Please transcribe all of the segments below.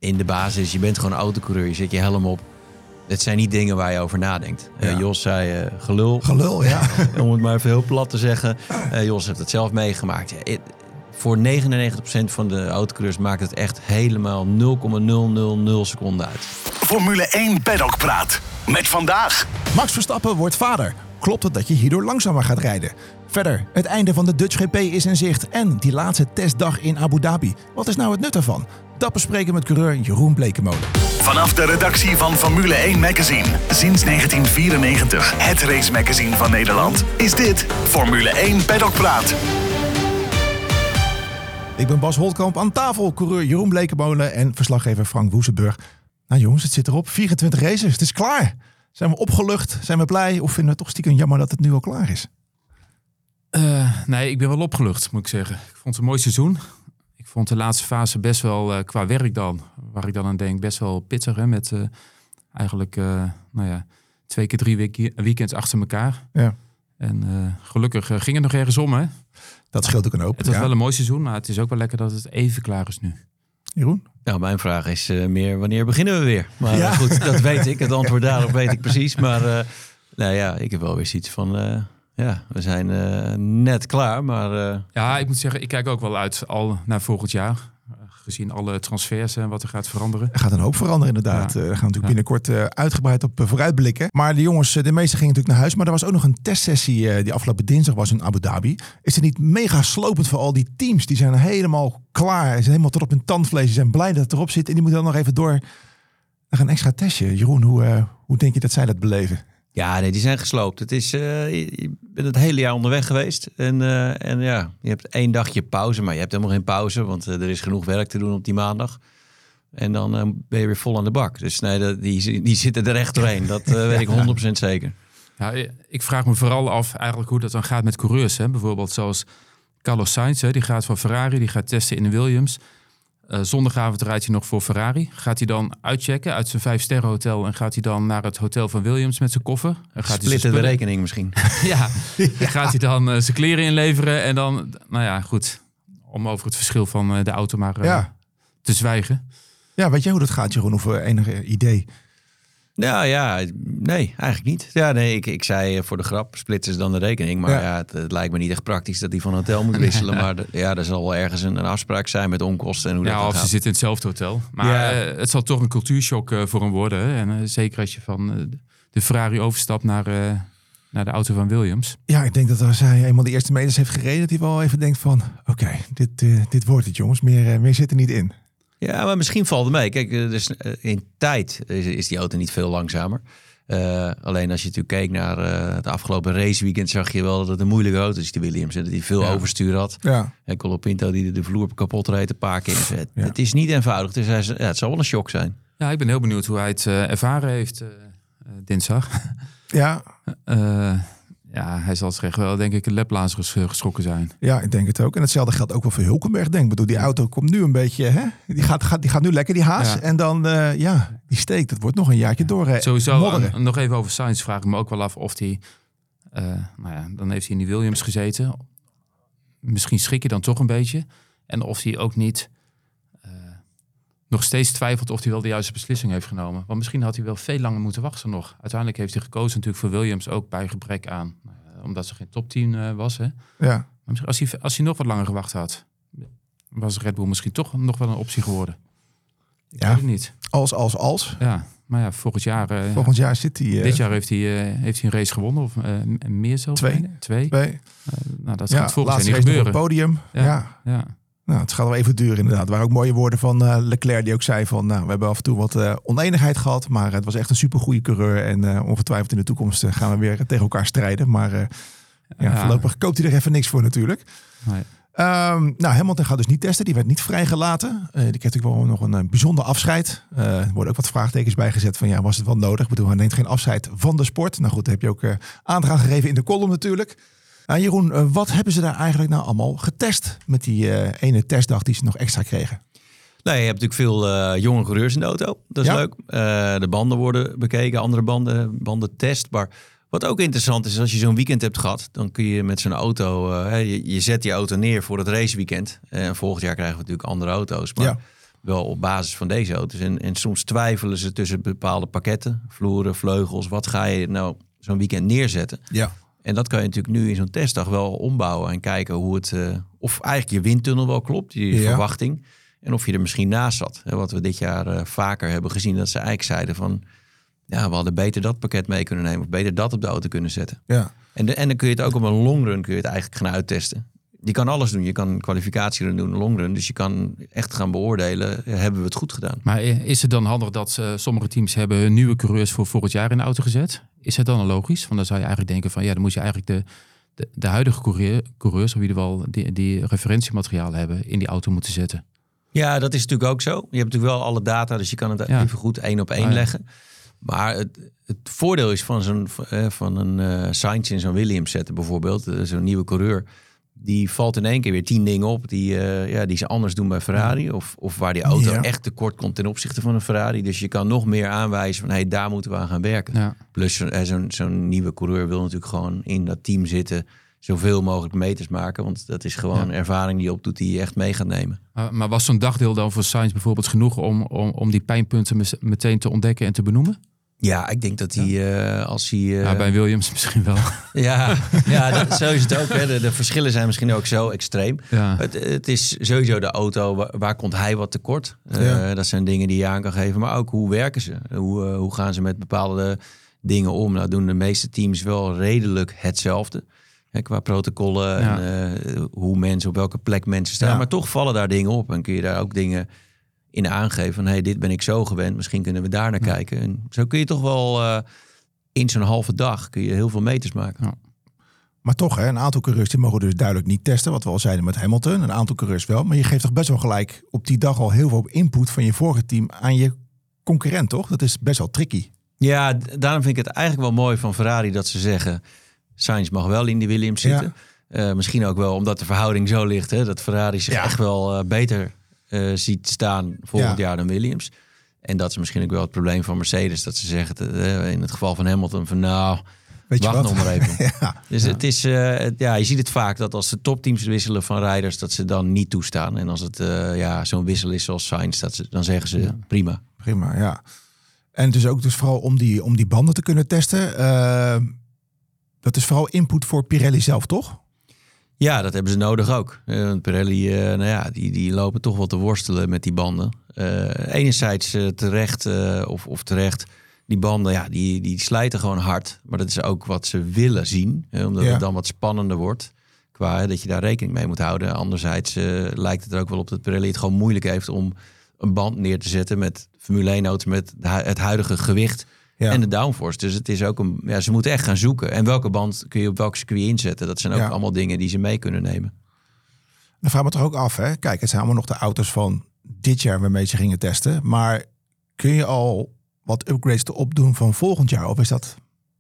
in de basis, je bent gewoon een autocoureur. Je zet je helm op. Het zijn niet dingen waar je over nadenkt. Jos zei gelul. Gelul, ja. Om het maar even heel plat te zeggen. Jos heeft het zelf meegemaakt. Voor 99% van de autocoureurs maakt het echt helemaal 0,000 seconden uit. Formule 1 Paddock Praat. Met vandaag. Max Verstappen wordt vader. Klopt het dat je hierdoor langzamer gaat rijden? Verder, het einde van de Dutch GP is in zicht. En die laatste testdag in Abu Dhabi. Wat is nou het nut ervan? Dat bespreken met coureur Jeroen Blekemolen. Vanaf de redactie van Formule 1 Magazine. Sinds 1994. Het race magazine van Nederland. Is dit Formule 1 Paddock Praat. Ik ben Bas Holtkamp, aan tafel coureur Jeroen Blekemolen en verslaggever Frank Woezenburg. Nou jongens, het zit erop. 24 races, het is klaar. Zijn we opgelucht? Zijn we blij? Of vinden we het toch stiekem jammer dat het nu al klaar is? Nee, ik ben wel opgelucht, moet ik zeggen. Ik vond het een mooi seizoen. Ik vond de laatste fase best wel, qua werk dan, waar ik dan aan denk, best wel pittig. Hè? Met eigenlijk 2 keer 3 weekends achter elkaar. Ja. En gelukkig ging het nog ergens om, hè? Dat scheelt ook een hoop. Het was wel een mooi seizoen, maar het is ook wel lekker dat het even klaar is nu. Jeroen? Nou, mijn vraag is meer, wanneer beginnen we weer? Maar goed, dat weet ik. Het antwoord daarop weet ik precies. Maar ik heb wel weer zoiets van... we zijn net klaar, maar... Ja, ik moet zeggen, ik kijk ook wel uit al naar volgend jaar. Gezien alle transfers en wat er gaat veranderen. Er gaat een hoop veranderen inderdaad. Ja. We gaan natuurlijk binnenkort uitgebreid op vooruitblikken. Maar de jongens, de meesten gingen natuurlijk naar huis. Maar er was ook nog een testsessie die afgelopen dinsdag was in Abu Dhabi. Is het niet mega slopend voor al die teams? Die zijn helemaal klaar. Ze zijn helemaal tot op hun tandvlees. Ze zijn blij dat het erop zit. En die moeten dan nog even door naar een extra testje. Jeroen, hoe denk je dat zij dat beleven? Ja, nee, die zijn gesloopt. Het is, je bent het hele jaar onderweg geweest. En je hebt 1 dagje pauze, maar je hebt helemaal geen pauze. Want er is genoeg werk te doen op die maandag. En dan ben je weer vol aan de bak. Dus nee, die zitten er echt doorheen. Dat weet ik 100% zeker. Ja, ik vraag me vooral af eigenlijk hoe dat dan gaat met coureurs. Hè? Bijvoorbeeld zoals Carlos Sainz, hè? Die gaat van Ferrari, die gaat testen in de Williams. Zondagavond rijdt hij nog voor Ferrari. Gaat hij dan uitchecken uit zijn 5-sterren hotel en gaat hij dan naar het hotel van Williams met zijn koffer? En gaat splitten de rekening misschien. Gaat hij dan zijn kleren inleveren en dan, goed, om over het verschil van de auto maar te zwijgen. Ja, weet jij hoe dat gaat, Jeroen? Of enige idee? Nou ja, nee, eigenlijk niet. Ja, nee, ik zei voor de grap, splitsen ze dan de rekening. Maar het lijkt me niet echt praktisch dat hij van hotel moet wisselen. Maar er zal wel ergens een afspraak zijn met onkosten en hoe dat gaat. Of ze zitten in hetzelfde hotel. Maar het zal toch een cultuurshock voor hem worden. Hè? En zeker als je van de Ferrari overstapt naar de auto van Williams. Ja, ik denk dat als hij eenmaal de eerste meters heeft gereden, dat hij wel even denkt van, oké, dit wordt het jongens. Meer zit er niet in. Ja, maar misschien valt het mee. Kijk, dus in tijd is die auto niet veel langzamer. Alleen als je natuurlijk keek naar het afgelopen raceweekend, zag je wel dat het een moeilijke auto is, die Williams. En dat hij veel overstuur had. Ja. En Colapinto die de vloer kapot reed een paar keer. Het is niet eenvoudig. Dus het zal wel een shock zijn. Ja, ik ben heel benieuwd hoe hij het ervaren heeft dinsdag. Ja. Hij zal zich wel, denk ik, een laplazers geschrokken zijn. Ja, ik denk het ook. En hetzelfde geldt ook wel voor Hulkenberg, denk ik. Ik bedoel, die auto komt nu een beetje, hè? Die gaat nu lekker, die haas. Ja. En dan, die steek, dat wordt nog een jaartje door. Sowieso, nog even over Sainz vraag ik me ook wel af of hij... dan heeft hij in die Williams gezeten. Misschien schrik je dan toch een beetje. En of hij ook niet... nog steeds twijfelt of hij wel de juiste beslissing heeft genomen. Want misschien had hij wel veel langer moeten wachten nog. Uiteindelijk heeft hij gekozen natuurlijk voor Williams ook bij gebrek aan. Omdat ze geen topteam was. Hè? Ja. Maar als hij nog wat langer gewacht had, was Red Bull misschien toch nog wel een optie geworden. Ik weet het niet. Als. Ja, maar volgend jaar... volgend jaar zit hij... dit jaar heeft hij een race gewonnen. Of meer zo? Twee. Dat gaat volgens mij niet gebeuren. Op het podium. Ja. Nou, het gaat wel even duren inderdaad. Er waren ook mooie woorden van Leclerc die ook zei van... we hebben af en toe wat oneenigheid gehad... maar het was echt een supergoeie coureur... en ongetwijfeld in de toekomst gaan we weer tegen elkaar strijden. Maar voorlopig koopt hij er even niks voor natuurlijk. Nee. Hamilton gaat dus niet testen. Die werd niet vrijgelaten. Die kreeg natuurlijk wel nog een bijzonder afscheid. Er worden ook wat vraagtekens bijgezet van... was het wel nodig? Ik bedoel, hij neemt geen afscheid van de sport. Nou goed, dat heb je ook aandrang gegeven in de column natuurlijk... Jeroen, wat hebben ze daar eigenlijk nou allemaal getest met die ene testdag die ze nog extra kregen? Nou, je hebt natuurlijk veel jonge coureurs in de auto. Dat is leuk. De banden worden bekeken, andere banden test. Maar wat ook interessant is, als je zo'n weekend hebt gehad, dan kun je met zo'n auto, je zet die auto neer voor het raceweekend. Volgend jaar krijgen we natuurlijk andere auto's. Maar wel op basis van deze auto's. En soms twijfelen ze tussen bepaalde pakketten, vloeren, vleugels. Wat ga je nou zo'n weekend neerzetten? Ja. En dat kan je natuurlijk nu in zo'n testdag wel ombouwen en kijken hoe het, of eigenlijk je windtunnel wel klopt, je verwachting. En of je er misschien naast zat. Wat we dit jaar vaker hebben gezien, dat ze eigenlijk zeiden van, ja, we hadden beter dat pakket mee kunnen nemen of beter dat op de auto kunnen zetten. Ja. En dan kun je het ook op een longrun kun je het eigenlijk gaan uittesten. Je kan alles doen. Je kan een kwalificatierun doen, een longrun. Dus je kan echt gaan beoordelen, hebben we het goed gedaan. Maar is het dan handig dat sommige teams hebben nieuwe coureurs voor volgend jaar in de auto gezet? Is het dan logisch? Want dan zou je eigenlijk denken van, ja, dan moet je eigenlijk de huidige coureurs, of in ieder geval die referentiemateriaal hebben, in die auto moeten zetten. Ja, dat is natuurlijk ook zo. Je hebt natuurlijk wel alle data, dus je kan het even goed 1 op 1 leggen. Maar het voordeel is van een Sainz in zo'n Williams zetten bijvoorbeeld, zo'n nieuwe coureur, die valt in één keer weer 10 dingen op die ze anders doen bij Ferrari. Of waar die auto echt tekort komt ten opzichte van een Ferrari. Dus je kan nog meer aanwijzen van, daar moeten we aan gaan werken. Ja. Plus zo'n nieuwe coureur wil natuurlijk gewoon in dat team zitten, zoveel mogelijk meters maken. Want dat is gewoon ervaring die je opdoet die je echt mee gaat nemen. Maar was zo'n dagdeel dan voor Sainz bijvoorbeeld genoeg om die pijnpunten meteen te ontdekken en te benoemen? Ja, ik denk dat hij als hij... bij Williams misschien wel. Zo is het ook. Hè. De verschillen zijn misschien ook zo extreem. Ja. Het is sowieso de auto, waar komt hij wat tekort? Dat zijn dingen die je aan kan geven. Maar ook hoe werken ze? Hoe gaan ze met bepaalde dingen om? Nou doen de meeste teams wel redelijk hetzelfde. Qua protocollen en hoe mensen, op welke plek mensen staan. Ja. Maar toch vallen daar dingen op en kun je daar ook dingen in aangeven van, dit ben ik zo gewend, misschien kunnen we daar naar kijken. En zo kun je toch wel in zo'n halve dag kun je heel veel meters maken. Ja. Maar toch, een aantal coureurs die mogen dus duidelijk niet testen, wat we al zeiden met Hamilton. Een aantal coureurs wel, maar je geeft toch best wel gelijk op die dag al heel veel input van je vorige team aan je concurrent, toch? Dat is best wel tricky. Ja, daarom vind ik het eigenlijk wel mooi van Ferrari dat ze zeggen, Sainz mag wel in die Williams zitten. Ja. Misschien ook wel omdat de verhouding zo ligt, dat Ferrari zich echt wel beter ziet staan volgend jaar dan Williams. En dat is misschien ook wel het probleem van Mercedes. Dat ze zeggen in het geval van Hamilton van wacht nog maar even. Dus het is, je ziet het vaak dat als de topteams wisselen van rijders, dat ze dan niet toestaan. En als het zo'n wissel is zoals Sainz, dan zeggen ze prima. Prima, ja. En het is ook dus vooral om die banden te kunnen testen. Dat is vooral input voor Pirelli zelf, toch? Ja, dat hebben ze nodig ook. Pirelli, die lopen toch wel te worstelen met die banden. Enerzijds terecht of terecht. Die banden, die slijten gewoon hard. Maar dat is ook wat ze willen zien. Omdat het dan wat spannender wordt. Qua dat je daar rekening mee moet houden. Anderzijds lijkt het er ook wel op dat Pirelli het gewoon moeilijk heeft om een band neer te zetten met Formule 1 auto's met het huidige gewicht. Ja. En de downforce. Dus het is ook ze moeten echt gaan zoeken. En welke band kun je op welk circuit inzetten? Dat zijn ook allemaal dingen die ze mee kunnen nemen. Dan vraag me toch ook af, hè? Kijk, het zijn allemaal nog de auto's van dit jaar waarmee ze gingen testen. Maar kun je al wat upgrades erop doen van volgend jaar? Of is dat...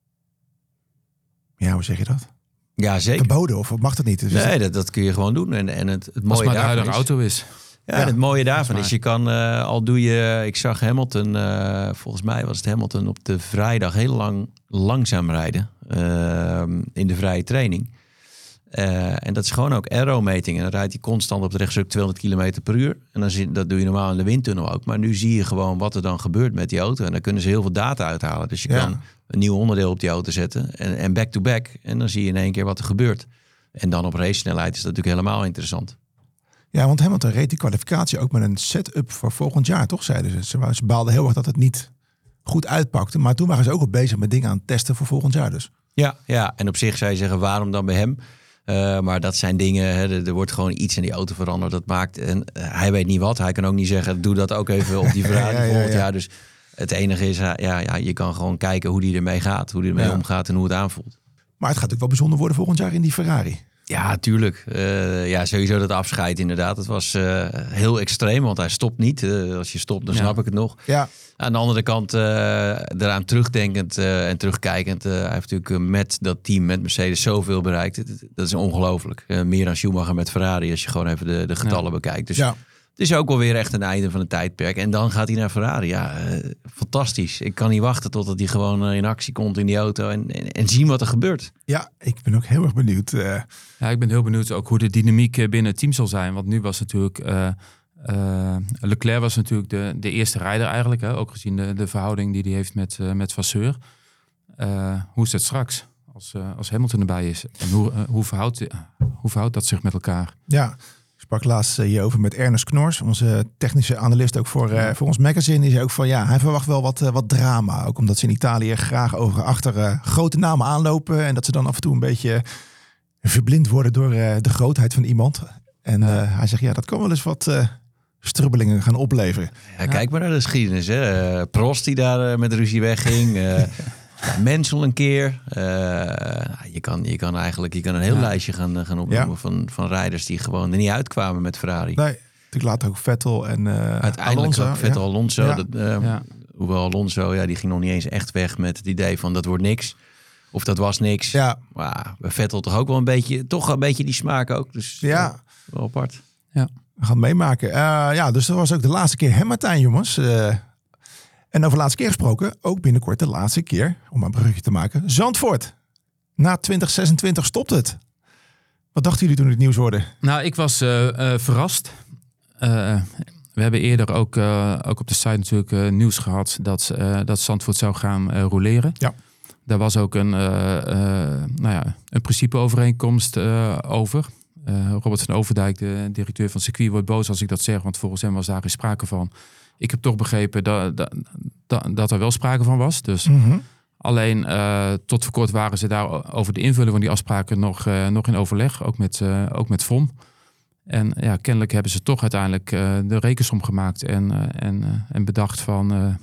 Ja, hoe zeg je dat? Ja, zeker. Verboden of mag dat niet? Dus nee, dat kun je gewoon doen. En het mooie als maar de huidige auto is. Ja, en het mooie daarvan is, je kan, al doe je, ik zag Hamilton, volgens mij was het Hamilton op de vrijdag heel langzaam rijden in de vrije training. En dat is gewoon ook aerometing. En dan rijdt hij constant op de rechtstuk 200 km per uur. En dat doe je normaal in de windtunnel ook. Maar nu zie je gewoon wat er dan gebeurt met die auto. En daar kunnen ze heel veel data uithalen. Dus je kan een nieuw onderdeel op die auto zetten en back-to-back. En dan zie je in één keer wat er gebeurt. En dan op race-snelheid is dat natuurlijk helemaal interessant. Ja, want Hamilton reed die kwalificatie ook met een setup voor volgend jaar, toch? Zeiden ze. Ze baalden heel erg dat het niet goed uitpakte. Maar toen waren ze ook al bezig met dingen aan het testen voor volgend jaar dus. Ja, en op zich zou je zeggen, waarom dan bij hem? Maar dat zijn dingen, er wordt gewoon iets in die auto veranderd. Dat maakt, en hij weet niet wat. Hij kan ook niet zeggen, doe dat ook even op die Ferrari volgend jaar. Dus het enige is, je kan gewoon kijken hoe die ermee gaat. Hoe die ermee omgaat en hoe het aanvoelt. Maar het gaat natuurlijk wel bijzonder worden volgend jaar in die Ferrari. Ja, tuurlijk. Sowieso dat afscheid inderdaad. Het was heel extreem, want hij stopt niet. Als je stopt, dan snap ik het nog. Ja. Aan de andere kant, eraan terugdenkend en terugkijkend. Hij heeft natuurlijk met dat team, met Mercedes, zoveel bereikt. Dat is ongelooflijk. Meer dan Schumacher met Ferrari, als je gewoon even de getallen bekijkt. Dus het is ook wel weer echt een einde van een tijdperk. En dan gaat hij naar Ferrari. Ja, fantastisch. Ik kan niet wachten totdat hij gewoon in actie komt in die auto en zien wat er gebeurt. Ja, ik ben ook heel erg benieuwd. Ja, ik ben heel benieuwd ook hoe de dynamiek binnen het team zal zijn. Want nu was natuurlijk Leclerc was natuurlijk de eerste rijder eigenlijk. Hè? Ook gezien de verhouding die hij heeft met Vasseur. Hoe is het straks als Hamilton erbij is? En hoe verhoudt dat zich met elkaar? Ja, ik sprak laatst hierover met Ernest Knors, onze technische analist ook voor ons magazine. Die zei ook van hij verwacht wel wat drama. Ook omdat ze in Italië graag achter grote namen aanlopen. En dat ze dan af en toe een beetje verblind worden door de grootheid van iemand. En hij zegt, dat kan wel eens wat strubbelingen gaan opleveren. Ja, kijk maar naar de geschiedenis. Hè. Prost die daar met ruzie wegging. Mansell een keer. Je kan een heel lijstje gaan opnoemen van rijders die gewoon er niet uitkwamen met Ferrari. Nee, natuurlijk later ook Vettel en uiteindelijk Alonso. Ook Vettel, Alonso. Ja. Hoewel Alonso, die ging nog niet eens echt weg met het idee van dat wordt niks. Of dat was niks. Ja. Maar bij Vettel toch ook wel een beetje die smaak ook. Dus wel apart. Ja. We gaan het meemaken. Dus dat was ook de laatste keer, hè Martijn, jongens. En over de laatste keer gesproken, ook binnenkort de laatste keer, om een bruggetje te maken, Zandvoort. Na 2026 stopt het. Wat dachten jullie toen het nieuws hoorde? Nou, ik was verrast. We hebben eerder ook op de site natuurlijk nieuws gehad dat Zandvoort zou gaan roleren. Ja. Daar was ook een principeovereenkomst over. Robert van Overdijk, de directeur van het circuit, wordt boos als ik dat zeg, want volgens hem was daar geen sprake van. Ik heb toch begrepen dat er wel sprake van was. Dus alleen tot voor kort waren ze daar over de invulling van die afspraken nog in overleg, ook met VOM. En kennelijk hebben ze toch uiteindelijk de rekensom gemaakt en bedacht van,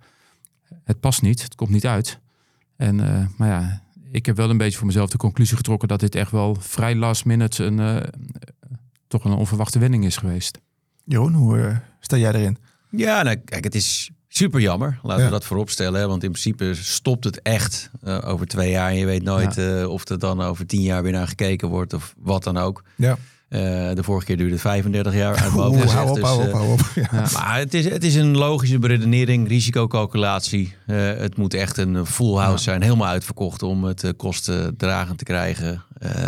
het past niet, het komt niet uit. En ik heb wel een beetje voor mezelf de conclusie getrokken dat dit echt wel vrij last minute toch een onverwachte wending is geweest. Jeroen, hoe sta jij erin? Ja, kijk, het is super jammer. Laten we dat voorop stellen. Want in principe stopt het echt over 2 jaar. En je weet nooit of er dan over 10 jaar weer naar gekeken wordt of wat dan ook. Ja. De vorige keer duurde het 35 jaar. Hou op. Ja. Maar het is een logische beredenering, risicocalculatie. Het moet echt een full house zijn, helemaal uitverkocht om het kostendragend te krijgen.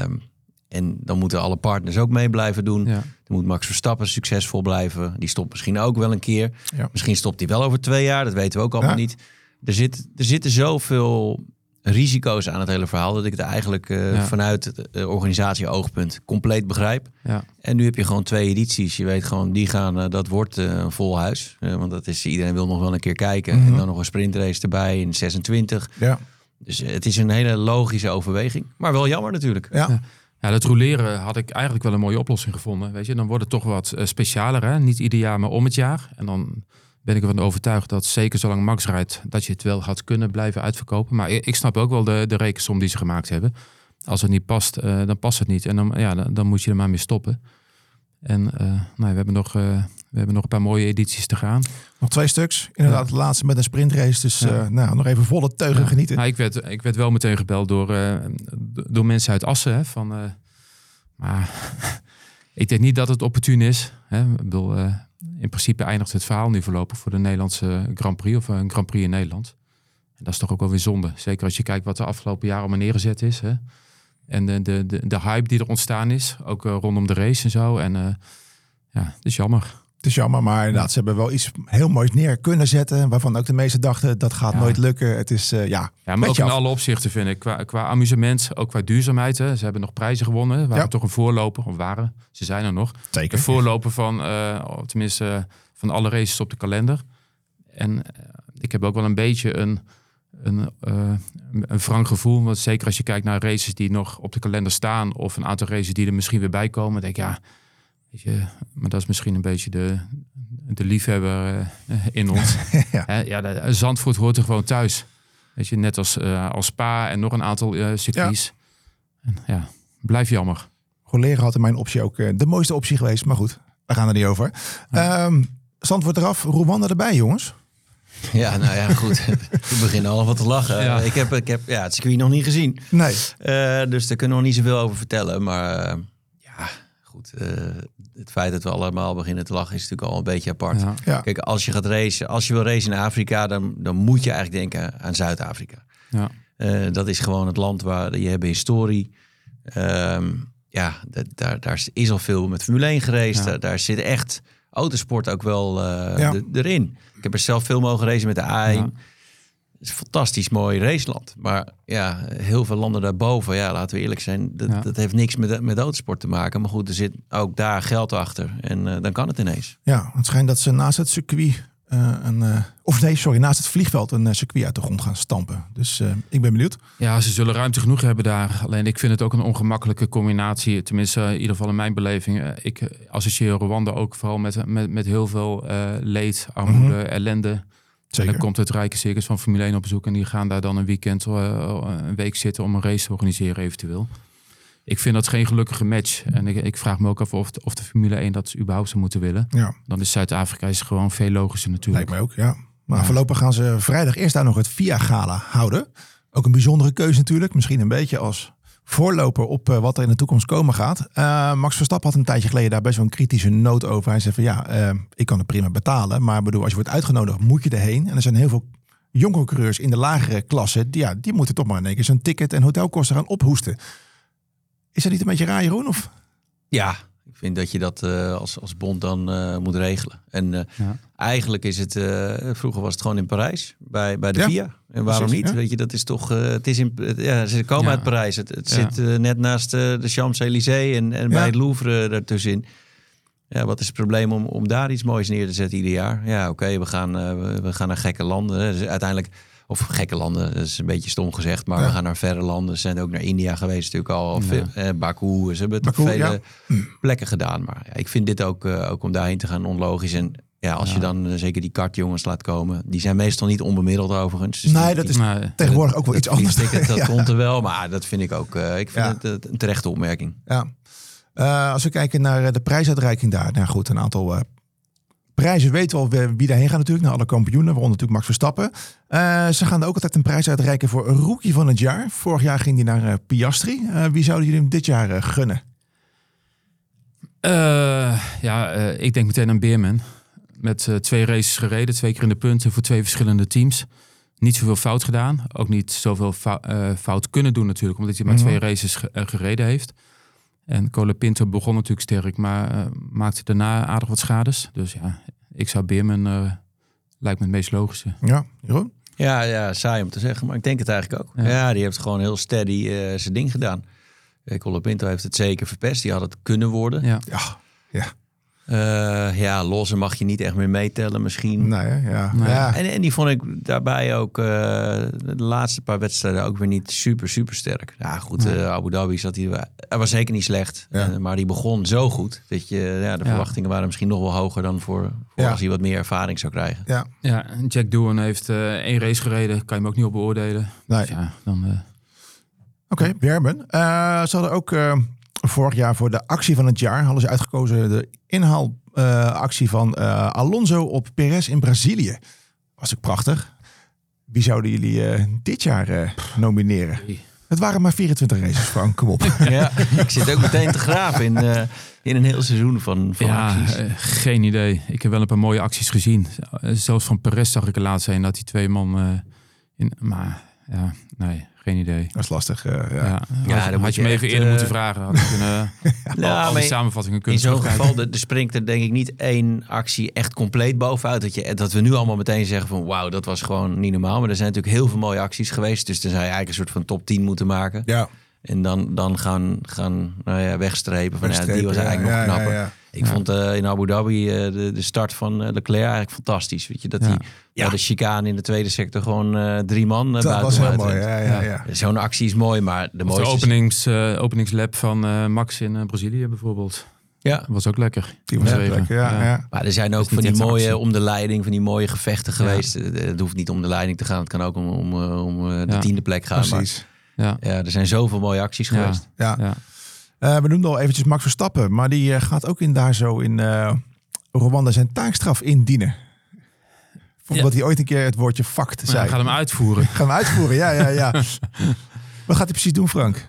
En dan moeten alle partners ook mee blijven doen. Ja. Dan moet Max Verstappen succesvol blijven. Die stopt misschien ook wel een keer. Ja. Misschien stopt hij wel over 2 jaar. Dat weten we ook allemaal niet. Er zitten zoveel risico's aan het hele verhaal dat ik het eigenlijk vanuit het organisatie-oogpunt compleet begrijp. Ja. En nu heb je gewoon 2 edities. Je weet gewoon, die gaan, dat wordt een vol huis. Want dat is, iedereen wil nog wel een keer kijken. En dan nog een sprintrace erbij in 26. Ja. Dus het is een hele logische overweging. Maar wel jammer natuurlijk. Ja, dat roleren had ik eigenlijk wel een mooie oplossing gevonden. Weet je, dan wordt het toch wat specialer. Hè? Niet ieder jaar, maar om het jaar. En dan ben ik ervan overtuigd dat zeker zolang Max rijdt, dat je het wel had kunnen blijven uitverkopen. Maar ik snap ook wel de rekensom die ze gemaakt hebben. Als het niet past, dan past het niet. En dan moet je er maar mee stoppen. En we hebben nog een paar mooie edities te gaan. Nog 2 stuks. Inderdaad, de laatste met een sprintrace. Dus nog even volle teugen genieten. Nou, ik werd wel meteen gebeld door mensen uit Assen. Hè, maar ik denk niet dat het opportun is. Hè. Ik bedoel, in principe eindigt het verhaal nu voorlopig voor de Nederlandse Grand Prix. Of een Grand Prix in Nederland. En dat is toch ook wel weer zonde. Zeker als je kijkt wat de afgelopen jaren allemaal neergezet is. Hè. En de hype die er ontstaan is. Ook rondom de race en zo. En het is jammer. Het is jammer, maar inderdaad, ze hebben wel iets heel moois neer kunnen zetten. Waarvan ook de meesten dachten, dat gaat nooit lukken. Het is, maar ook in alle opzichten vind ik. Qua amusement, ook qua duurzaamheid. Hè. Ze hebben nog prijzen gewonnen. Waren toch een voorloper, of waren. Ze zijn er nog. Zeker. Een voorloper van, tenminste, van alle races op de kalender. En ik heb ook wel een beetje een wrang gevoel. Want zeker als je kijkt naar races die nog op de kalender staan. Of een aantal races die er misschien weer bij komen. Denk ik, weet je, maar dat is misschien een beetje de liefhebber in ons. Zandvoort hoort er gewoon thuis. Weet je, net als Spa en nog een aantal circuits. Ja. En, blijf jammer. Roleren had in mijn optie ook de mooiste optie geweest. Maar goed, we gaan er niet over. Zandvoort eraf, Rwanda erbij, jongens. Ja, nou ja, goed. We beginnen al wat te lachen. Ja. Ik heb het circuit nog niet gezien. Nee. Dus daar kunnen we nog niet zoveel over vertellen. Maar goed, het feit dat we allemaal beginnen te lachen is natuurlijk al een beetje apart. Ja. Ja. Kijk, als je gaat racen, als je wil racen in Afrika, dan moet je eigenlijk denken aan Zuid-Afrika. Ja. Dat is gewoon het land waar je hebt historie. Daar is al veel met Formule 1 geraced. Ja. Daar zit echt autosport ook wel erin. Ik heb er zelf veel mogen racen met de A1. Ja. Het is een fantastisch mooi raceland. Maar ja, heel veel landen daarboven, ja, laten we eerlijk zijn, dat heeft niks met autosport te maken. Maar goed, er zit ook daar geld achter. En dan kan het ineens. Ja, het schijnt dat ze naast het circuit naast het vliegveld een circuit uit de grond gaan stampen. Dus ik ben benieuwd. Ja, ze zullen ruimte genoeg hebben daar. Alleen ik vind het ook een ongemakkelijke combinatie. Tenminste, in ieder geval in mijn beleving. Ik associeer Rwanda ook vooral met heel veel leed, armoede, ellende. Zeker. En dan komt het rijke circus van Formule 1 op bezoek. En die gaan daar dan een weekend, een week zitten om een race te organiseren eventueel. Ik vind dat geen gelukkige match. En ik vraag me ook af of de Formule 1 dat überhaupt zou moeten willen. Ja. Dan is Zuid-Afrika gewoon veel logischer natuurlijk. Lijkt mij ook, ja. Maar voorlopig gaan ze vrijdag eerst daar nog het VIA-gala houden. Ook een bijzondere keuze natuurlijk. Misschien een beetje als voorloper op wat er in de toekomst komen gaat. Max Verstappen had een tijdje geleden daar best wel een kritische noot over. Hij zei van ik kan het prima betalen. Maar bedoel, als je wordt uitgenodigd, moet je erheen. En er zijn heel veel jonge coureurs in de lagere klasse. Die moeten toch maar in één keer zo'n ticket en hotelkosten gaan ophoesten. Is dat niet een beetje raar, Jeroen? Of? Ja, ik vind dat je dat als bond dan moet regelen. En eigenlijk is het... vroeger was het gewoon in Parijs, bij de VIA. En waarom precies, niet? ja. Weet je, dat is toch... ze komen uit Parijs. Het zit net naast de Champs-Élysées en bij het Louvre ertussenin. Ja, wat is het probleem om daar iets moois neer te zetten ieder jaar? Ja, oké, we gaan naar gekke landen. Dus uiteindelijk... Of gekke landen, dat is een beetje stom gezegd. Maar we gaan naar verre landen. Ze zijn ook naar India geweest natuurlijk al. Baku, ze hebben het op vele plekken gedaan. Maar ik vind dit ook om daarheen te gaan onlogisch. En ja, als je dan zeker die kartjongens laat komen. Die zijn meestal niet onbemiddeld overigens. Dus dat is tegenwoordig ook wel iets anders. Dat komt er wel, maar dat vind ik ook. Ik vind het een terechte opmerking. Ja. Als we kijken naar de prijsuitreiking daar. Nou goed, een aantal... prijzen weten we al wie daarheen gaat natuurlijk. Naar alle kampioenen, waaronder natuurlijk Max Verstappen. Ze gaan er ook altijd een prijs uitreiken voor een rookie van het jaar. Vorig jaar ging die naar Piastri. Wie zouden jullie hem dit jaar gunnen? Ik denk meteen aan Beerman. Met 2 races gereden, 2 keer in de punten voor 2 verschillende teams. Niet zoveel fout gedaan. Ook niet zoveel fout kunnen doen natuurlijk. Omdat hij maar 2 races gereden heeft. En Colapinto begon natuurlijk sterk, maar maakte daarna aardig wat schades. Dus ja, ik zou Beerman lijkt me het meest logische. Ja, Jeroen? Ja, saai om te zeggen, maar ik denk het eigenlijk ook. Ja, die heeft gewoon heel steady zijn ding gedaan. Colapinto heeft het zeker verpest. Die had het kunnen worden. Ja. Losse mag je niet echt meer meetellen misschien. Nee. En die vond ik daarbij ook de laatste paar wedstrijden ook weer niet super sterk. Ja goed, Abu Dhabi hij was zeker niet slecht. Maar die begon zo goed dat de verwachtingen waren misschien nog wel hoger dan voor als hij wat meer ervaring zou krijgen. Ja, Jack Doohan heeft 1 race gereden. Kan je hem ook niet op beoordelen. Nee. Dus dan... Oké, Beerman. Ze hadden ook vorig jaar voor de actie van het jaar hadden ze uitgekozen de inhaalactie van Alonso op Perez in Brazilië. Was ook prachtig. Wie zouden jullie dit jaar nomineren? Het waren maar 24 races, Frank. Kom op. Ja, ik zit ook meteen te graven in een heel seizoen van acties. Geen idee. Ik heb wel een paar mooie acties gezien. Zelfs van Perez zag ik er laatst een dat die 2 man maar ja, nee. Geen idee. Dat is lastig. Dan had je me even eerder moeten vragen. Had ik kunnen al die samenvattingen kunnen in zo'n geval, er springt er denk ik niet 1 actie echt compleet bovenuit. Dat we nu allemaal meteen zeggen van wauw, dat was gewoon niet normaal. Maar er zijn natuurlijk heel veel mooie acties geweest. Dus dan zou je eigenlijk een soort van top 10 moeten maken. Ja. En dan gaan wegstrepen. Van, die was eigenlijk nog knapper. Ja. Ik vond in Abu Dhabi de start van Leclerc eigenlijk fantastisch. Weet je, dat hij de chicane in de tweede sector gewoon 3 man dat was heel mooi. Ja. Zo'n actie is mooi, maar de mooiste... De openingslap van Max in Brazilië bijvoorbeeld. Ja. Was ook lekker. Die was ook lekker, ja. Maar er zijn ook van die mooie om de leiding, van die mooie gevechten geweest. Het hoeft niet om de leiding te gaan. Het kan ook om de 10e plek gaan. Precies. Maar, er zijn zoveel mooie acties geweest. Ja. We noemden al eventjes Max Verstappen, maar die gaat ook in Rwanda zijn taakstraf indienen. Omdat hij ooit een keer het woordje fucked zei. Gaat hem uitvoeren. Ja. Wat gaat hij precies doen, Frank?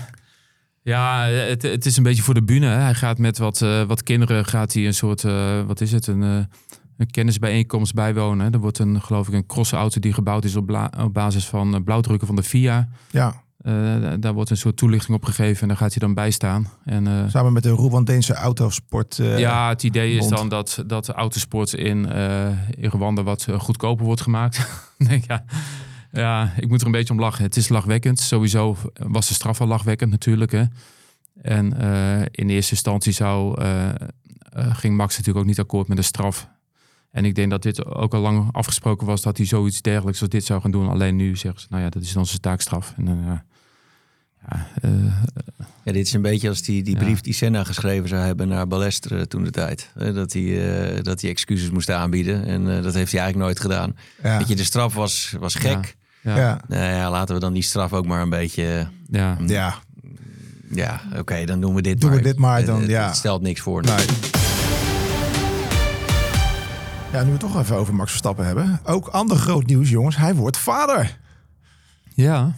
Ja, het is een beetje voor de bühne. Hè. Hij gaat met wat kinderen een soort, een kennisbijeenkomst bijwonen. Er wordt geloof ik een crossauto die gebouwd is op basis van blauwdrukken van de FIA. Ja. Daar wordt een soort toelichting op gegeven en daar gaat hij dan bij staan. En, Samen met de Rwandese autosport. het idee is bond. dan dat de autosport in Rwanda wat goedkoper wordt gemaakt. Nee, ja, ik moet er een beetje om lachen. Het is lachwekkend. Sowieso was de straf al lachwekkend natuurlijk. Hè. En in eerste instantie ging Max natuurlijk ook niet akkoord met de straf. En ik denk dat dit ook al lang afgesproken was dat hij zoiets dergelijks als dit zou gaan doen. Alleen nu zeggen ze, dat is onze taakstraf. En, Ja, dit is een beetje als die brief die Senna geschreven zou hebben naar Balestre toen de tijd. Dat hij excuses moest aanbieden. En dat heeft hij eigenlijk nooit gedaan. Ja. Weet je, de straf was gek. Ja. Nou ja, laten we dan die straf ook maar een beetje... Ja, oké, dan doen we dit Doen maar. we dit maar dan, Het stelt niks voor. Nee. Ja, nu we het toch even over Max Verstappen hebben. Ook ander groot nieuws, jongens. Hij wordt vader. Ja.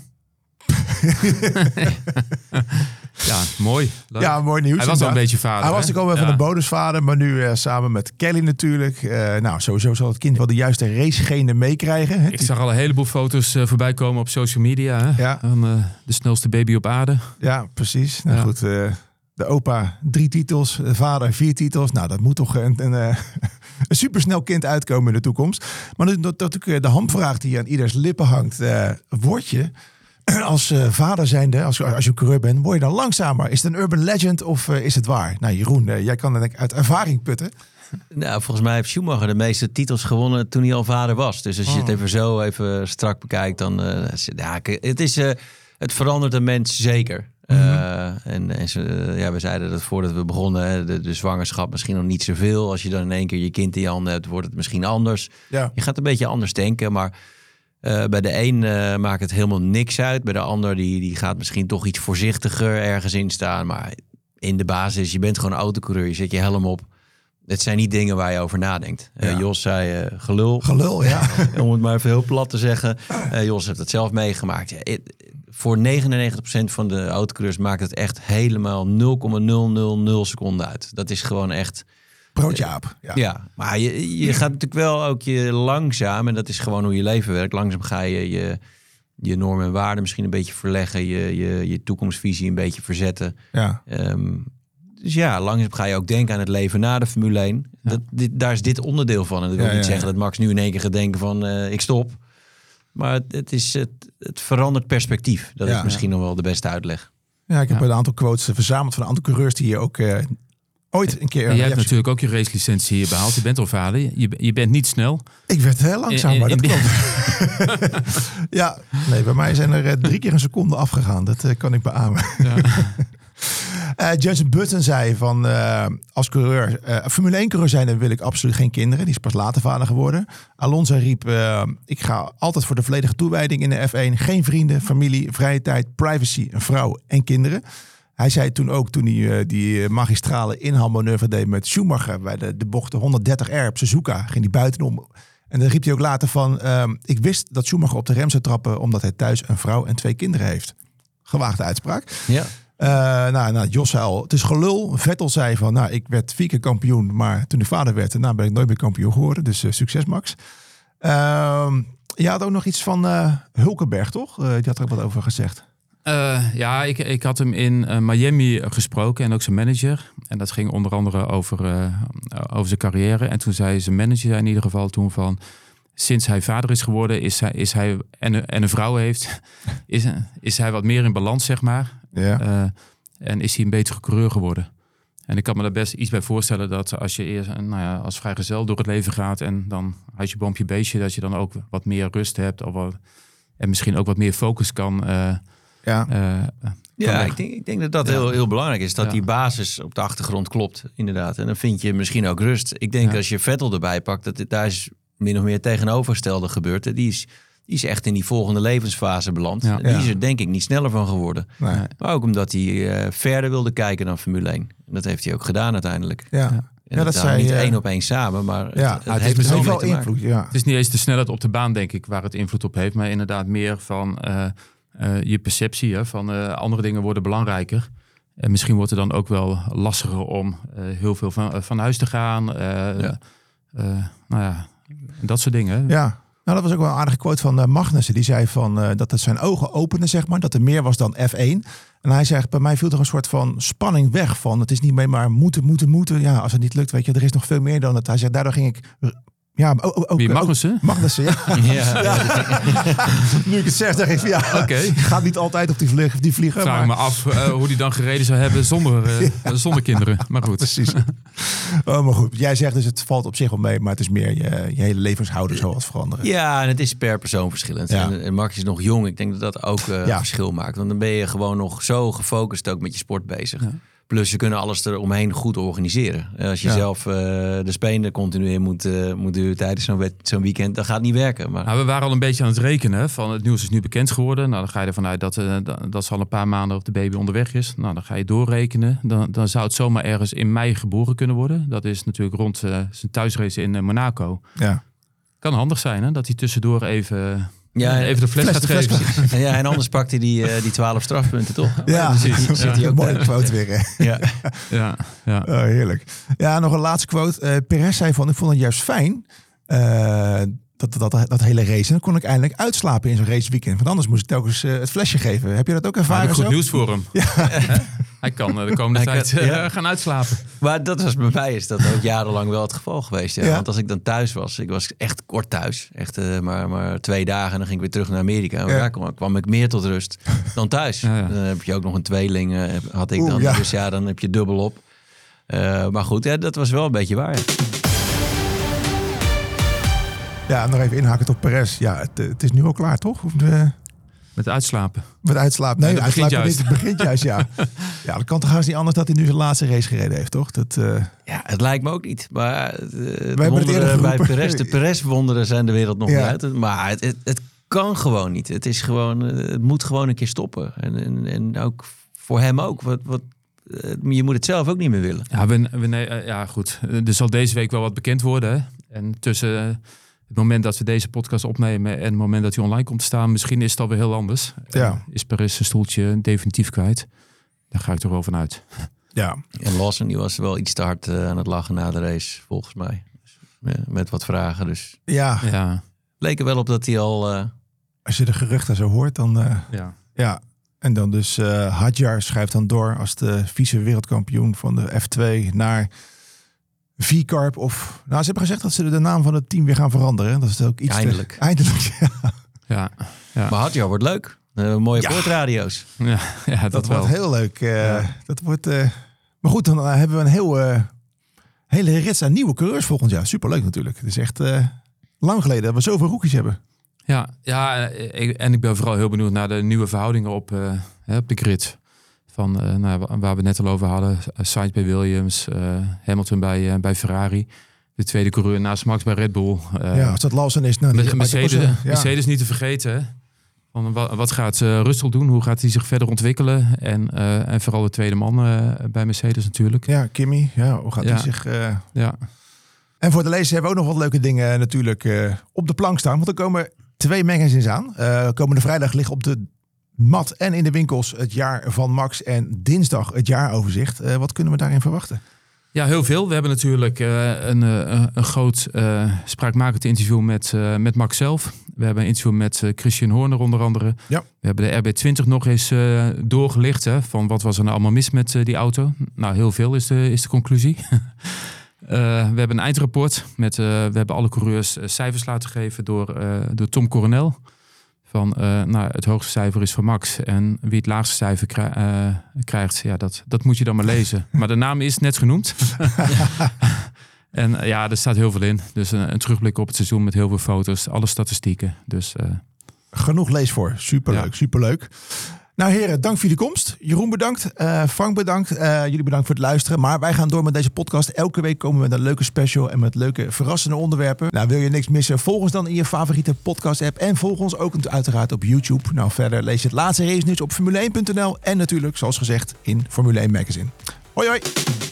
Ja, mooi. Leuk. Ja, mooi nieuws. Hij was al een beetje vader. Hij was hè? natuurlijk al wel van een bonusvader, maar nu samen met Kelly natuurlijk. Sowieso zal het kind wel de juiste racegenen meekrijgen. Hè? Ik zag al een heleboel foto's voorbij komen op social media. Hè? Ja. Van de snelste baby op aarde. Ja, precies. Nou Ja. goed, de opa 3 titels, de vader 4 titels. Nou, dat moet toch een supersnel kind uitkomen in de toekomst. Maar natuurlijk de hamvraag die aan ieders lippen hangt. Word je als vader zijnde, als je een coureur bent, word je dan langzamer? Is het een urban legend of is het waar? Nou Jeroen, jij kan denk ik uit ervaring putten. Nou, volgens mij heeft Schumacher de meeste titels gewonnen toen hij al vader was. Dus als je het even strak bekijkt, dan... het verandert een mens zeker. We zeiden dat voordat we begonnen, de zwangerschap misschien nog niet zoveel. Als je dan in één keer je kind in je handen hebt, wordt het misschien anders. Ja. Je gaat een beetje anders denken, maar bij de een maakt het helemaal niks uit. Bij de ander die gaat misschien toch iets voorzichtiger ergens in staan. Maar in de basis, je bent gewoon autocoureur, je zet je helm op. Het zijn niet dingen waar je over nadenkt. Ja. Jos zei gelul. Gelul, ja. Om het maar even heel plat te zeggen. Jos heeft het zelf meegemaakt. Ja, voor 99% van de autocoureurs maakt het echt helemaal 0,000 seconden uit. Dat is gewoon echt... Broodje aap. Ja, maar je gaat natuurlijk wel ook je langzaam, en dat is gewoon hoe je leven werkt. Langzaam ga je normen en waarden misschien een beetje verleggen. Je toekomstvisie een beetje verzetten. Ja. Dus ja, langzaam ga je ook denken aan het leven na de Formule 1. Ja. Daar is dit onderdeel van. En dat wil niet zeggen dat Max nu in één keer gaat denken van ik stop. Maar het verandert perspectief. Dat is misschien nog wel de beste uitleg. Ja, ik heb een aantal quotes verzameld van een aantal coureurs die je ook ooit een keer... En jij hebt natuurlijk ook je racelicentie hier behaald. Je bent al vader. Je bent niet snel. Ik werd heel langzaam, maar dat klopt. Ja, nee, bij mij zijn er 3 keer een seconde afgegaan. Dat kan ik beamen. Ja. Jenson Button zei van als coureur, Formule 1 coureur zijn, dan wil ik absoluut geen kinderen. Die is pas later vader geworden. Alonso riep, ik ga altijd voor de volledige toewijding in de F1. Geen vrienden, familie, vrije tijd, privacy, een vrouw en kinderen. Hij zei toen ook, toen hij die magistrale inhaalmanoeuvre deed met Schumacher bij de bocht 130R op Suzuka, ging hij buitenom. En dan riep hij ook later van, ik wist dat Schumacher op de rem zou trappen omdat hij thuis een vrouw en 2 kinderen heeft. Gewaagde uitspraak. Ja. Jos zei al, het is gelul. Vettel zei van, ik werd 4 keer kampioen, maar toen ik vader werd, daarna ben ik nooit meer kampioen geworden. Dus succes, Max. Je had ook nog iets van Hulkenberg, toch? Die had er ook wat over gezegd. Ik had hem in Miami gesproken en ook zijn manager. En dat ging onder andere over zijn carrière. En toen zei zijn manager in ieder geval toen van... Sinds hij vader is geworden, is hij en een vrouw heeft... is hij wat meer in balans, zeg maar. Ja. En is hij een betere coureur geworden. En ik kan me daar best iets bij voorstellen dat als je eerst als vrijgezel door het leven gaat... en dan huisje, boompje, beestje, dat je dan ook wat meer rust hebt... en misschien ook wat meer focus kan... Ik denk dat dat heel belangrijk is. Dat die basis op de achtergrond klopt, inderdaad. En dan vind je misschien ook rust. Ik denk als je Vettel erbij pakt, daar is min of meer tegenovergestelde gebeurd. Die is echt in die volgende levensfase beland. Ja. Die is er denk ik niet sneller van geworden. Nee. Maar ook omdat hij verder wilde kijken dan Formule 1. En dat heeft hij ook gedaan uiteindelijk. Ja. En dat zei niet 1 op 1 samen, maar het heeft misschien er wel wel mee te maken. invloed. Ja. Het is niet eens de snelheid op de baan, denk ik, waar het invloed op heeft. Maar inderdaad meer van je perceptie. Van andere dingen worden belangrijker. En misschien wordt het dan ook wel lastiger om heel veel van huis te gaan. Dat soort dingen. Ja. Nou, dat was ook wel een aardige quote van Magnussen. Die zei dat het zijn ogen opende, zeg maar. Dat er meer was dan F1. En hij zegt, bij mij viel er een soort van spanning weg van. Het is niet meer maar moeten. Ja, als het niet lukt, weet je, er is nog veel meer dan het. Hij zegt, daardoor ging ik... Ja, ook Wie, Magnussen? Magnussen, ja. Nu ik het zeg, denk ik van gaat niet altijd op die vliegen. Vraag me af hoe die dan gereden zou hebben zonder kinderen. Maar goed. Precies. Maar goed, jij zegt dus het valt op zich wel mee, maar het is meer je hele levenshouding zoals veranderen. Ja, en het is per persoon verschillend. Ja. En Max is nog jong. Ik denk dat dat ook verschil maakt. Want dan ben je gewoon nog zo gefocust ook met je sport bezig. Ja. Plus, je kunt alles eromheen goed organiseren. Als je zelf de spenen continu in moet duwen tijdens zo'n weekend, dan gaat het niet werken. Maar... Nou, we waren al een beetje aan het rekenen. Van het nieuws is nu bekend geworden. Nou, dan ga je ervan uit dat ze al een paar maanden op de baby onderweg is. Nou, dan ga je doorrekenen. Dan zou het zomaar ergens in mei geboren kunnen worden. Dat is natuurlijk rond zijn thuisrace in Monaco. Ja. Kan handig zijn, hè? Dat hij tussendoor even de fles gaat geven. Ja, en anders pakt hij die 12 strafpunten, toch? Ja, precies. Zit hij ook mooi een quote weer. Ja. Oh, heerlijk. Ja, nog een laatste quote. Perez zei ik vond het juist fijn, dat hele race. En dan kon ik eindelijk uitslapen in zo'n raceweekend. Want anders moest ik telkens het flesje geven. Heb je dat ook ervaren? Goed nieuws voor hem. Ja. Hij kan de komende tijd gaan uitslapen. Maar dat was bij mij is dat ook jarenlang wel het geval geweest. Ja. Want als ik dan thuis was, ik was echt kort thuis. Echt maar 2 dagen en dan ging ik weer terug naar Amerika. En daar kwam ik meer tot rust dan thuis. Ja. Dan heb je ook nog een tweeling, had ik dan. Dus dan heb je dubbel op. Maar goed, dat was wel een beetje waar. Ja, nog even inhaken op Perez. Ja, het is nu al klaar, toch? Met uitslapen. Met uitslapen. Nee, uitslapen niet. Het begint juist, ja. Ja, dat kan toch haast niet anders dat hij nu zijn laatste race gereden heeft, toch? Ja, het lijkt me ook niet. Maar bij Perez, de Perez-wonderen zijn de wereld nog niet uit. Maar het kan gewoon niet. Het is gewoon, het moet gewoon een keer stoppen. En ook voor hem ook. Je moet het zelf ook niet meer willen. Ja, goed. Er zal deze week wel wat bekend worden. Hè? En tussen het moment dat we deze podcast opnemen en het moment dat hij online komt te staan, misschien is het alweer heel anders. Ja. Is Perez zijn stoeltje definitief kwijt? Daar ga ik toch wel van uit. Ja. En Lawson, die was wel iets te hard aan het lachen na de race, volgens mij. Dus, met wat vragen. Dus ja. Leek er wel op dat hij al... Als je de geruchten zo hoort, dan... Ja. En dan dus Hadjar schrijft dan door als de vice-wereldkampioen van de F2 naar V-Carb of... Nou, ze hebben gezegd dat ze de naam van het team weer gaan veranderen. Dat is ook iets Eindelijk. Eindelijk, ja. Maar Hadjar wordt leuk. Mooie poortradio's. Ja, dat wel. Wordt heel leuk. Dat wordt... Maar goed, dan hebben we een hele rits aan nieuwe coureurs volgend jaar. Superleuk natuurlijk. Het is echt lang geleden dat we zoveel rookies hebben. Ja, en ik ben vooral heel benieuwd naar de nieuwe verhoudingen op de grid. Van waar we net al over hadden. Sainz bij Williams, Hamilton bij Ferrari. De tweede coureur naast Max bij Red Bull. Als dat Lawson is... Mercedes niet te vergeten. Hè? Van, wat gaat Russell doen? Hoe gaat hij zich verder ontwikkelen? En vooral de tweede man bij Mercedes natuurlijk. Ja, Kimi. Ja, hoe gaat hij zich... Ja. En voor de lezers hebben we ook nog wat leuke dingen natuurlijk op de plank staan. Want er komen 2 magazines aan. Komende vrijdag ligt op de mat en in de winkels het jaar van Max. En dinsdag het jaaroverzicht. Wat kunnen we daarin verwachten? Ja, heel veel. We hebben natuurlijk een groot spraakmakend interview met Max zelf. We hebben een interview met Christian Horner onder andere. Ja. We hebben de RB20 nog eens doorgelicht. Hè, van wat was er nou allemaal mis met die auto? Nou, heel veel is de conclusie. We hebben een eindrapport. We hebben alle coureurs cijfers laten geven door Tom Coronel. Van het hoogste cijfer is van Max. En wie het laagste cijfer krijgt, ja, dat moet je dan maar lezen. Maar de naam is net genoemd. En er staat heel veel in. Dus een terugblik op het seizoen met heel veel foto's. Alle statistieken. Dus, genoeg leesvoor. Superleuk, superleuk. Nou heren, dank voor jullie komst. Jeroen bedankt. Frank bedankt. Jullie bedankt voor het luisteren. Maar wij gaan door met deze podcast. Elke week komen we met een leuke special en met leuke verrassende onderwerpen. Nou, wil je niks missen? Volg ons dan in je favoriete podcast app. En volg ons ook uiteraard op YouTube. Nou, verder lees je het laatste race nieuws op Formule1.nl. En natuurlijk, zoals gezegd, in Formule 1 Magazine. Hoi hoi!